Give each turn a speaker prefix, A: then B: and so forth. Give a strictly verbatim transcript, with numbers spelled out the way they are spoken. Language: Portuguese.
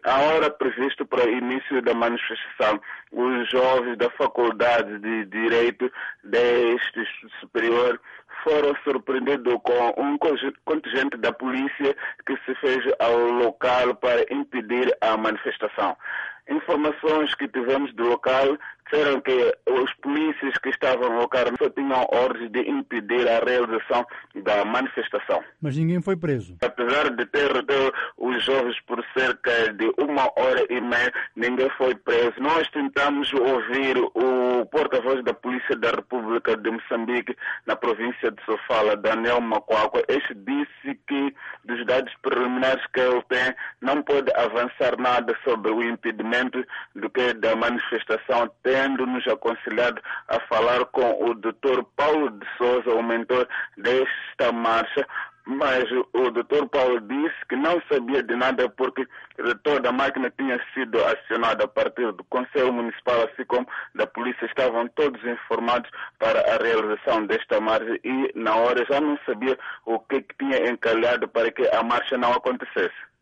A: a hora prevista para o início da manifestação, os jovens da Faculdade de Direito deste Estudo Superior foram surpreendidos com um contingente da polícia que se fez ao local para impedir a manifestação. Informações que tivemos do local disseram que os polícias que estavam no local só tinham ordens de impedir a realização da manifestação.
B: Mas ninguém foi preso?
A: Apesar de ter retido os jovens por cerca de uma hora e meia, ninguém foi preso. Nós tentamos ouvir o porta-voz da Polícia da República de Moçambique na província de Sofala, Daniel Macuacua. Este disse que, dos dados preliminares que ele tem, não pode avançar nada sobre o impedimento do que da manifestação, tendo-nos aconselhado a falar com o doutor Paulo de Souza, o mentor desta marcha. Mas o doutor Paulo disse que não sabia de nada porque o diretor da máquina tinha sido acionado a partir do Conselho Municipal, assim como da polícia, estavam todos informados para a realização desta marcha e na hora já não sabia o que, que tinha encalhado para que a marcha não acontecesse.